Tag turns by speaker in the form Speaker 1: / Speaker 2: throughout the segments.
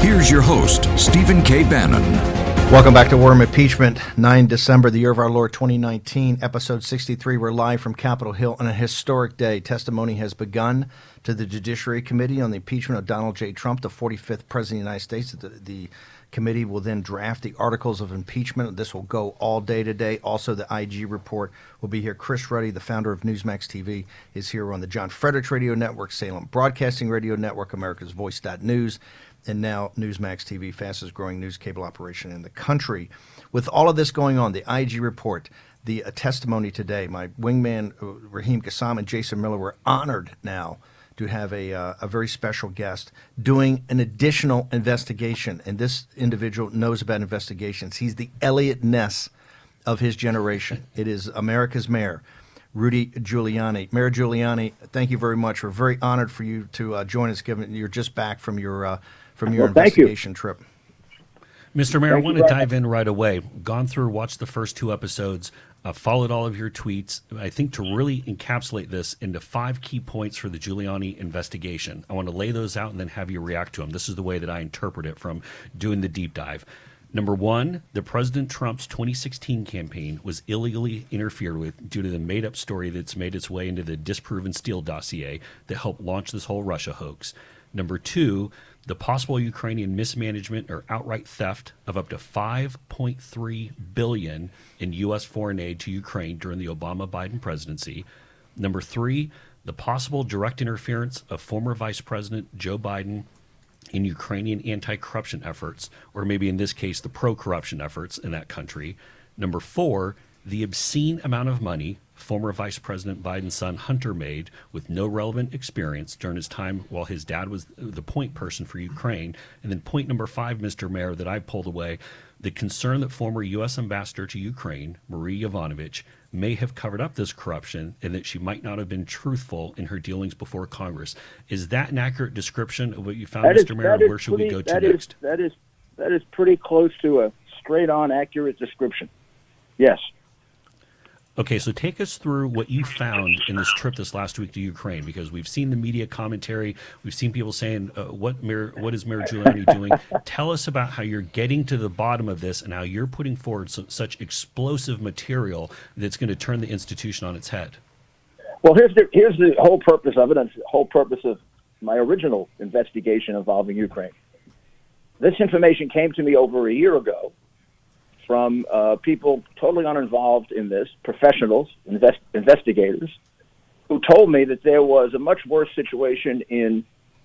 Speaker 1: Here's your host, Stephen K. Bannon.
Speaker 2: Welcome back to War Room Impeachment, 9 December, the year of our Lord 2019, episode 63. We're live from Capitol Hill on a historic day. Testimony has begun to the Judiciary Committee on the impeachment of Donald J. Trump, the 45th President of the United States. The committee will then draft the articles of impeachment. This will go all day today. Also, the IG report will be here. Chris Ruddy, the founder of Newsmax TV, is here on the John Fredericks Radio Network, Salem Broadcasting Radio Network, America's Voice.News, and now Newsmax TV, fastest growing news cable operation in the country. With all of this going on, the IG report, the testimony today, my wingman Raheem Kassam and Jason Miller were honored now to have a very special guest doing an additional investigation. And this individual knows about investigations. He's the Elliot Ness of his generation. It is America's mayor, Rudy Giuliani. Mayor Giuliani, thank you very much. We're very honored for you to join us, given you're just back from your investigation trip.
Speaker 3: Mr. Mayor, I want to dive in right away. Gone through, watched the first two episodes, followed all of your tweets. I think to really encapsulate this into 5 key points for the Giuliani investigation, I want to lay those out and then have you react to them. This is the way that I interpret it from doing the deep dive. Number 1, the President Trump's 2016 campaign was illegally interfered with due to the made-up story that's made its way into the disproven Steele dossier that helped launch this whole Russia hoax. Number 2, the possible Ukrainian mismanagement or outright theft of up to $5.3 billion in U.S. foreign aid to Ukraine during the Obama-Biden presidency. Number 3, the possible direct interference of former Vice President Joe Biden in Ukrainian anti-corruption efforts, or maybe in this case, the pro-corruption efforts in that country. Number 4, the obscene amount of money former Vice President Biden's son Hunter made with no relevant experience during his time while his dad was the point person for Ukraine. And then point number 5, Mr. Mayor, that I pulled away, the concern that former U.S. Ambassador to Ukraine, Marie Yovanovitch, may have covered up this corruption and that she might not have been truthful in her dealings before Congress. Is that an accurate description of what you found, Mr. Mayor? Where should we go to next?
Speaker 4: That is pretty close to a straight-on accurate description. Yes.
Speaker 3: Okay, so take us through what you found in this trip this last week to Ukraine, because we've seen the media commentary. We've seen people saying, what is Mayor Giuliani doing? Tell us about how you're getting to the bottom of this and how you're putting forward such explosive material that's going to turn the institution on its head.
Speaker 4: Well, here's the whole purpose of it, and the whole purpose of my original investigation involving Ukraine. This information came to me over a year ago from people totally uninvolved in this, professionals, investigators, who told me that there was a much worse situation in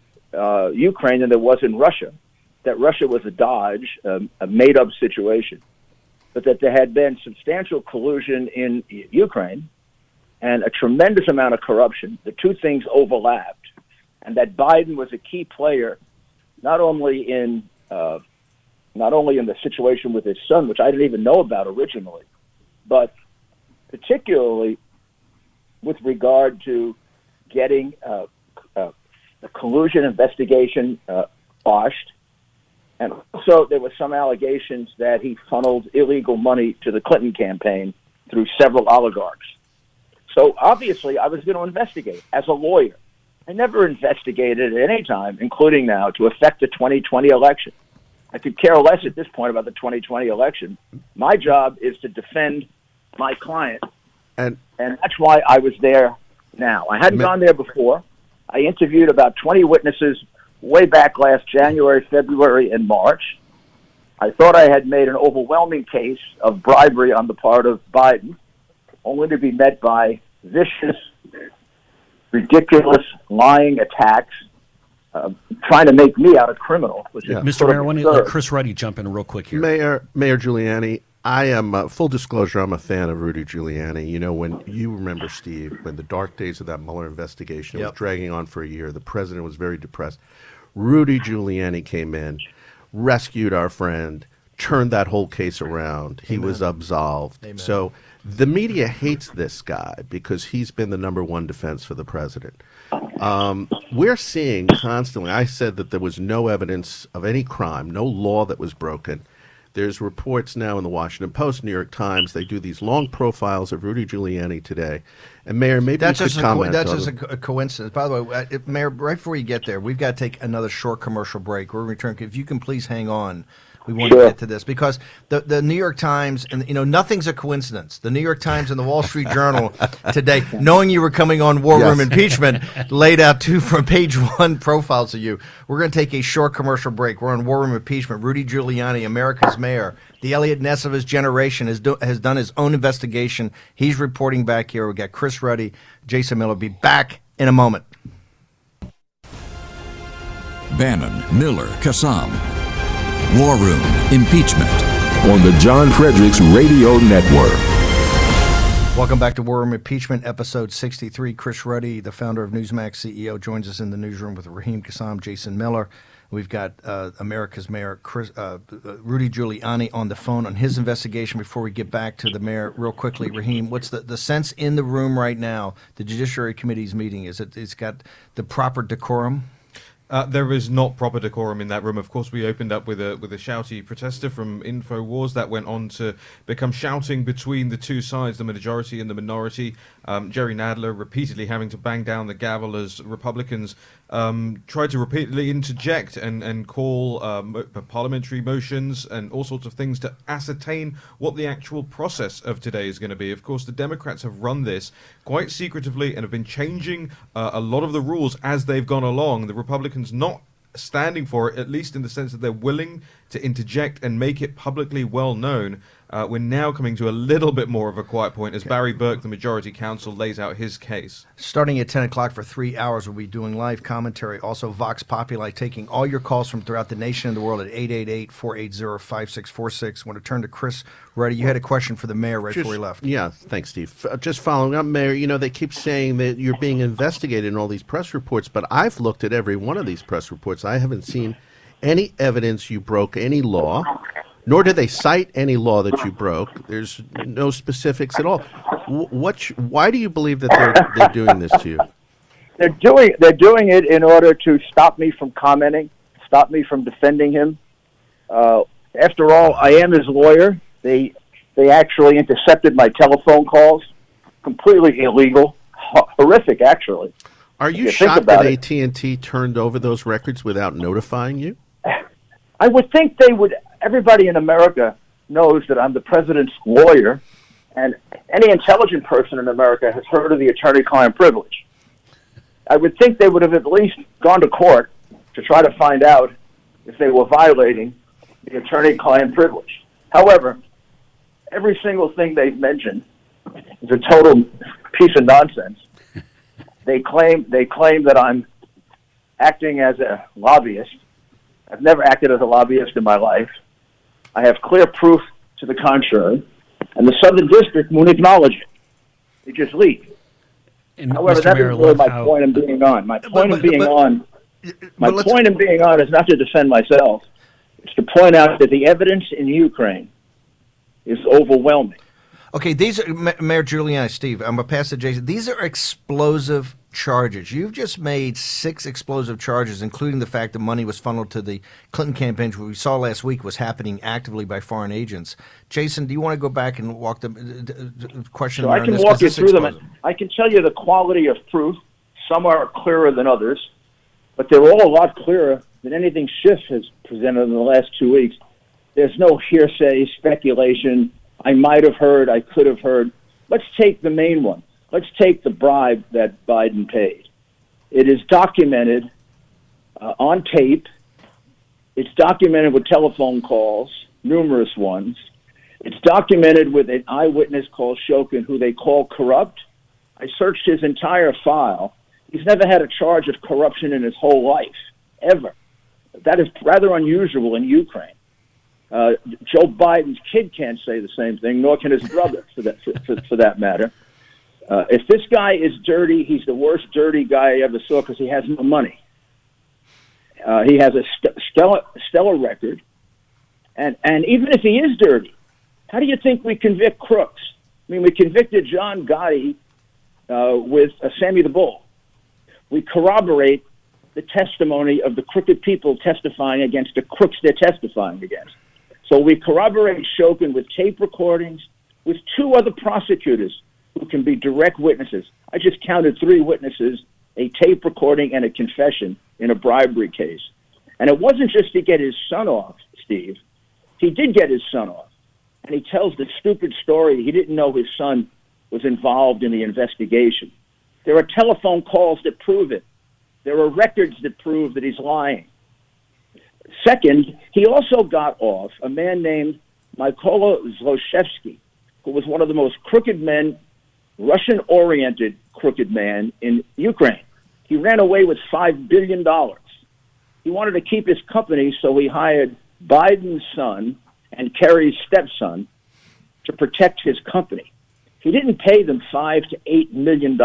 Speaker 4: Ukraine than there was in Russia, that Russia was a dodge, a made-up situation, but that there had been substantial collusion in Ukraine and a tremendous amount of corruption. The two things overlapped, and that Biden was a key player not only in the situation with his son, which I didn't even know about originally, but particularly with regard to getting the collusion investigation quashed. And also there were some allegations that he funneled illegal money to the Clinton campaign through several oligarchs. So obviously I was going to investigate as a lawyer. I never investigated at any time, including now, to affect the 2020 election. I could care less at this point about the 2020 election. My job is to defend my client, and that's why I was there now. I hadn't gone there before. I interviewed about 20 witnesses way back last January, February, and March. I thought I had made an overwhelming case of bribery on the part of Biden, only to be met by vicious, ridiculous, lying attacks, trying to make me out a criminal. Which is
Speaker 3: Mr. Mayor, I want to let Chris Ruddy jump in real quick here.
Speaker 5: Mayor Giuliani, I am, full disclosure, I'm a fan of Rudy Giuliani. You know, when you remember, Steve, when the dark days of that Mueller investigation was dragging on for a year, the president was very depressed. Rudy Giuliani came in, rescued our friend, turned that whole case around. He was absolved. Amen. So the media hates this guy because he's been the number one defense for the president. We're seeing constantly, I said that there was no evidence of any crime, no law that was broken. There's reports now in the Washington Post, New York Times. They do these long profiles of Rudy Giuliani today. And Mayor, maybe
Speaker 2: that's
Speaker 5: you could comment.
Speaker 2: That's just a coincidence. By the way, Mayor, right before you get there, we've got to take another short commercial break. We'll return. If you can please hang on. We want to get to this because the New York Times, and nothing's a coincidence. The New York Times and the Wall Street Journal today, knowing you were coming on War Room Impeachment, laid out 2 from page 1 profiles of you. We're going to take a short commercial break. We're on War Room Impeachment. Rudy Giuliani, America's mayor, the Elliot Ness of his generation, has done his own investigation. He's reporting back here. We got Chris Ruddy, Jason Miller. Be back in a moment.
Speaker 1: Bannon, Miller, Kassam. War Room Impeachment
Speaker 6: on the John Fredericks Radio Network.
Speaker 2: Welcome back to War Room Impeachment, episode 63. Chris Ruddy, the founder of Newsmax, CEO, joins us in the newsroom with Raheem Kassam, Jason Miller. We've got America's mayor, Rudy Giuliani, on the phone on his investigation. Before we get back to the mayor, real quickly, Raheem, what's the sense in the room right now? The Judiciary Committee's meeting, it's got the proper decorum?
Speaker 7: There is not proper decorum in that room. Of course, we opened up with a shouty protester from InfoWars that went on to become shouting between the two sides, the majority and the minority. Jerry Nadler repeatedly having to bang down the gavel as Republicans tried to repeatedly interject and call parliamentary motions and all sorts of things to ascertain what the actual process of today is going to be. Of course, the Democrats have run this quite secretively and have been changing a lot of the rules as they've gone along. The Republicans not standing for it, at least in the sense that they're willing to interject and make it publicly well known. We're now coming to a little bit more of a quiet point as Barry Burke, the majority counsel, lays out his case.
Speaker 2: Starting at 10 o'clock for 3 hours, we'll be doing live commentary. Also, Vox Populi, taking all your calls from throughout the nation and the world at 888-480-5646. I want to turn to Chris Ruddy. You had a question for the mayor before he left.
Speaker 5: Yeah, thanks, Steve. Just following up, Mayor, they keep saying that you're being investigated in all these press reports, but I've looked at every one of these press reports. I haven't seen any evidence you broke any law, nor do they cite any law that you broke. There's no specifics at all. Why do you believe that they're doing this to you?
Speaker 4: They're doing it in order to stop me from commenting, stop me from defending him. After all, I am his lawyer. They actually intercepted my telephone calls, completely illegal, horrific, actually.
Speaker 5: Are you shocked that AT&T turned over those records without notifying you?
Speaker 4: I would think they would. Everybody in America knows that I'm the president's lawyer, and any intelligent person in America has heard of the attorney-client privilege. I would think they would have at least gone to court to try to find out if they were violating the attorney-client privilege. However, every single thing they've mentioned is a total piece of nonsense. They claim that I'm acting as a lobbyist. I've never acted as a lobbyist in my life. I have clear proof to the contrary, and the Southern District won't acknowledge it. They just leave. However, that is really my point in being on. My point in being on is not to defend myself. It's to point out that the evidence in Ukraine is overwhelming.
Speaker 2: Okay, these are, Mayor Giuliani, Steve, I'm going to pass to Jason. These are explosive charges. You've just made 6 explosive charges, including the fact that money was funneled to the Clinton campaign, which we saw last week was happening actively by foreign agents. Jason, do you want to go back and walk the question
Speaker 4: so I can walk you through them. I can tell you the quality of proof. Some are clearer than others, but they're all a lot clearer than anything Schiff has presented in the last 2 weeks. There's no hearsay, speculation. I might have heard, I could have heard. Let's take the main one. Let's take the bribe that Biden paid. It is documented on tape. It's documented with telephone calls, numerous ones. It's documented with an eyewitness called Shokin, who they call corrupt. I searched his entire file. He's never had a charge of corruption in his whole life, ever. That is rather unusual in Ukraine. Joe Biden's kid can't say the same thing, nor can his brother, for that matter. If this guy is dirty, he's the worst dirty guy I ever saw because he has no money. He has a stellar record. And even if he is dirty, how do you think we convict crooks? I mean, we convicted John Gotti with Sammy the Bull. We corroborate the testimony of the crooked people testifying against the crooks they're testifying against. So we corroborate Shokin with tape recordings with 2 other prosecutors who can be direct witnesses. I just counted 3 witnesses, a tape recording and a confession in a bribery case. And it wasn't just to get his son off, Steve. He did get his son off. And he tells the stupid story he didn't know his son was involved in the investigation. There are telephone calls that prove it. There are records that prove that he's lying. Second, he also got off a man named Mykola Zlochevsky, who was one of the most crooked men, Russian-oriented crooked man in Ukraine. He ran away with $5 billion. He wanted to keep his company, so he hired Biden's son and Kerry's stepson to protect his company. He didn't pay them $5 to $8 million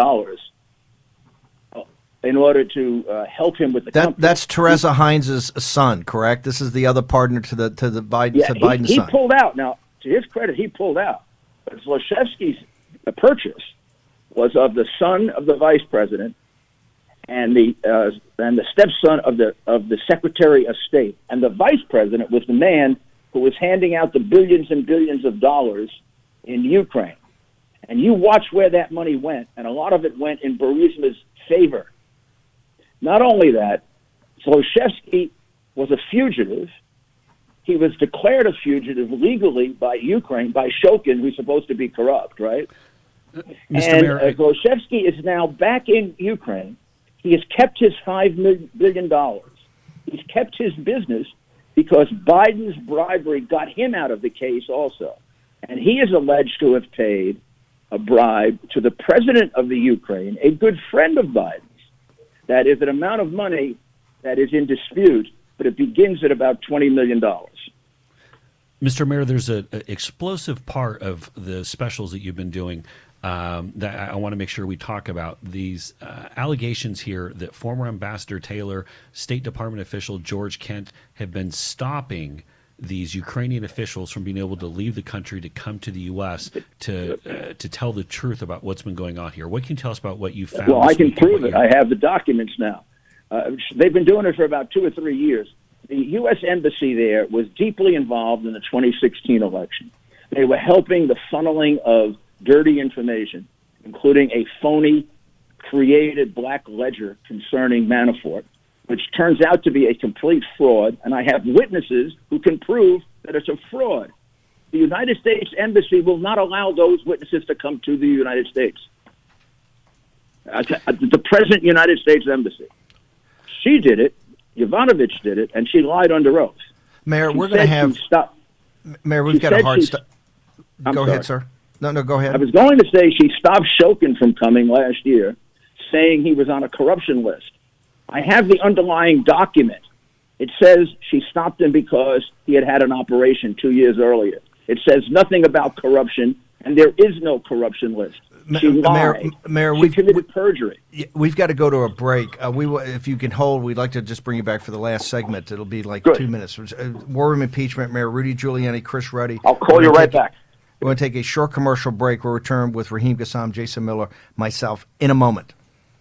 Speaker 4: in order to help him with the company.
Speaker 2: That's Teresa Heinz's son, correct? This is the other partner to the Biden, to Biden's
Speaker 4: he
Speaker 2: son.
Speaker 4: He pulled out. Now, to his credit, he pulled out. But Zlochevsky's purchase was of the son of the vice president and the stepson of the Secretary of State. And the vice president was the man who was handing out the billions and billions of dollars in Ukraine. And you watch where that money went, and a lot of it went in Burisma's favor. Not only that, Zlochevsky was a fugitive. He was declared a fugitive legally by Ukraine, by Shokin, who's supposed to be corrupt, right?
Speaker 3: Mr.
Speaker 4: And
Speaker 3: Mayor,
Speaker 4: Zlochevsky is now back in Ukraine. He has kept his $5 billion. He's kept his business because Biden's bribery got him out of the case also. And he is alleged to have paid a bribe to the president of the Ukraine, a good friend of Biden's. That is an amount of money that is in dispute, but it begins at about $20 million.
Speaker 3: Mr. Mayor, there's an explosive part of the specials that you've been doing that I want to make sure we talk about. These allegations here that former Ambassador Taylor, State Department official George Kent have been stopping these Ukrainian officials from being able to leave the country to come to the U.S. to tell the truth about what's been going on here. What can you tell us about what you found?
Speaker 4: Well, I can prove it. I have the documents now. They've been doing it for about 2 or 3 years. The U.S. Embassy there was deeply involved in the 2016 election. They were helping the funneling of dirty information, including a phony created black ledger concerning Manafort, which turns out to be a complete fraud, and I have witnesses who can prove that it's a fraud. The United States Embassy will not allow those witnesses to come to the United States. The present United States Embassy. She did it, Yovanovitch did it, and she lied under oath.
Speaker 2: Mayor, we're going to have... Mayor, we've got a hard stop. Go ahead, sir. No, go ahead.
Speaker 4: I was going to say she stopped Shokin from coming last year, saying he was on a corruption list. I have the underlying document. It says she stopped him because he had an operation 2 years earlier. It says nothing about corruption, and there is no corruption list. She lied.
Speaker 2: Mayor,
Speaker 4: she committed perjury.
Speaker 2: We've got to go to a break. If you can hold, we'd like to just bring you back for the last segment. It'll be like
Speaker 4: Good.
Speaker 2: 2 minutes. War Room Impeachment, Mayor Rudy Giuliani, Chris Ruddy.
Speaker 4: I'll call you right back.
Speaker 2: We're going to take a short commercial break. We'll return with Raheem Kassam, Jason Miller, myself, in a moment.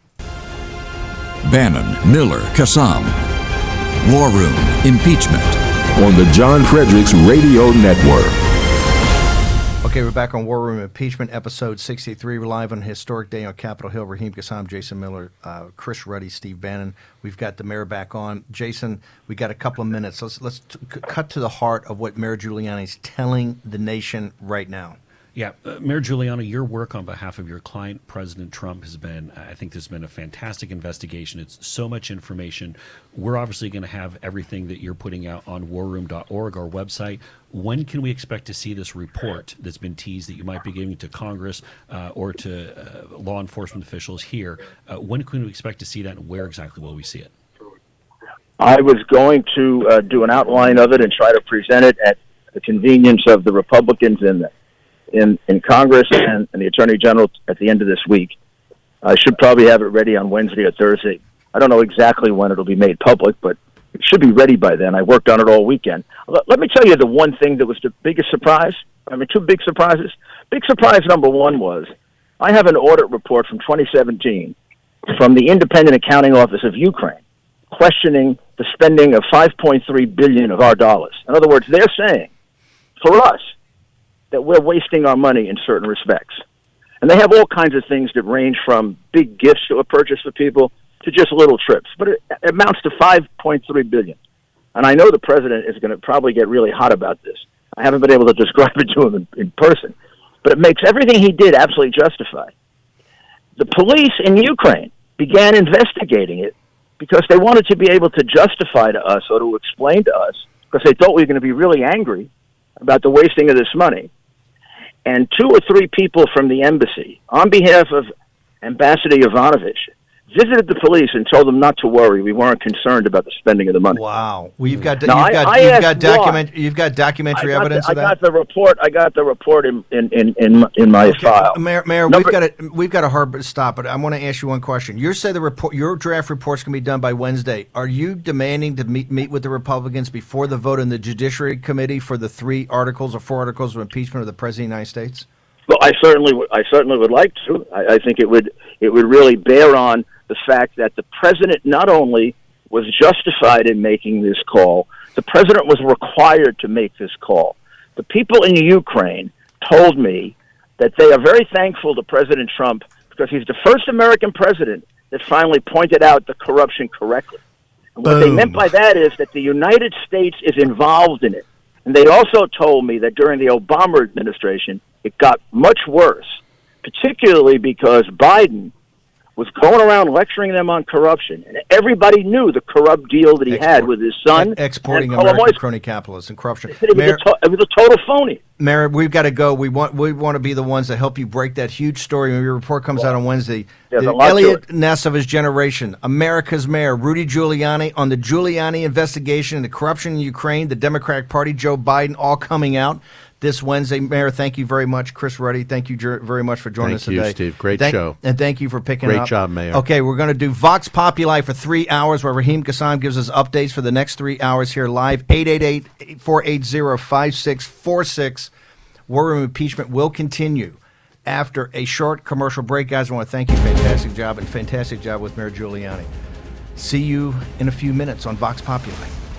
Speaker 1: Bannon, Miller, Kassam. War Room Impeachment.
Speaker 6: On the John Fredericks Radio Network.
Speaker 2: Okay, we're back on War Room Impeachment, episode 63. We're live on a historic day on Capitol Hill. Raheem Kassam, Jason Miller, Chris Ruddy, Steve Bannon. We've got the mayor back on. Jason, we got a couple of minutes. Let's cut to the heart of what Mayor Giuliani's telling the nation right now.
Speaker 3: Yeah, Mayor Giuliani, your work on behalf of your client, President Trump, has been, I think this has been a fantastic investigation. It's so much information. We're obviously going to have everything that you're putting out on warroom.org, our website. When can we expect to see this report that's been teased that you might be giving to Congress or to law enforcement officials here? When can we expect to see that, and where exactly will we see it?
Speaker 4: I was going to do an outline of it and try to present it at the convenience of the Republicans in Congress and the Attorney General at the end of this week. I should probably have it ready on Wednesday or Thursday. I don't know exactly when it'll be made public, but it should be ready by then. I worked on it all weekend. Let me tell you the one thing that was the biggest surprise. I mean, 2 big surprises. Big surprise number 1 was I have an audit report from 2017 from the Independent Accounting Office of Ukraine questioning the spending of $5.3 billion of our dollars. In other words, they're saying for us that we're wasting our money in certain respects. And they have all kinds of things that range from big gifts that were purchased for people to just little trips. But it amounts to $5.3 billion. And I know the president is going to probably get really hot about this. I haven't been able to describe it to him in person. But it makes everything he did absolutely justified. The police in Ukraine began investigating it because they wanted to be able to justify to us or to explain to us, because they thought we were going to be really angry about the wasting of this money. And 2 or 3 people from the embassy, on behalf of Ambassador Yovanovitch, visited the police and told them not to worry. We weren't concerned about the spending of the money.
Speaker 2: Wow. Well, you've got documentary evidence of that?
Speaker 4: I got the report in my file.
Speaker 2: Mayor, we've got a hard stop, but I want to ask you one question. You say your draft report's going to be done by Wednesday. Are you demanding to meet with the Republicans before the vote in the Judiciary Committee for the 3 articles or 4 articles of impeachment of the President of the United States?
Speaker 4: Well, I certainly would like to. I think it would really bear on the fact that the president not only was justified in making this call, the president was required to make this call. The people in Ukraine told me that they are very thankful to President Trump because he's the first American president that finally pointed out the corruption correctly. And what they meant by that is that the United States is involved in it. And they also told me that during the Obama administration, it got much worse, particularly because Biden was going around lecturing them on corruption, and everybody knew the corrupt deal that he had with his son.
Speaker 2: Exporting American crony capitalists and corruption.
Speaker 4: It was a total phony.
Speaker 2: Mayor, we've got to go. We want to be the ones that help you break that huge story when your report comes out on Wednesday. Elliot Ness of his generation, America's mayor, Rudy Giuliani, on the Giuliani investigation and the corruption in Ukraine, the Democratic Party, Joe Biden, all coming out this Wednesday. Mayor, thank you very much. Chris Ruddy, thank you very much for joining us today.
Speaker 5: Thank you, Steve. Great show.
Speaker 2: And thank you for picking up.
Speaker 5: Great job, Mayor.
Speaker 2: Okay, we're going to do Vox Populi for 3 hours, where Raheem Kassam gives us updates for the next 3 hours here live. 888-480-5646. War Room Impeachment will continue after a short commercial break. Guys, I want to thank you. Fantastic job with Mayor Giuliani. See you in a few minutes on Vox Populi.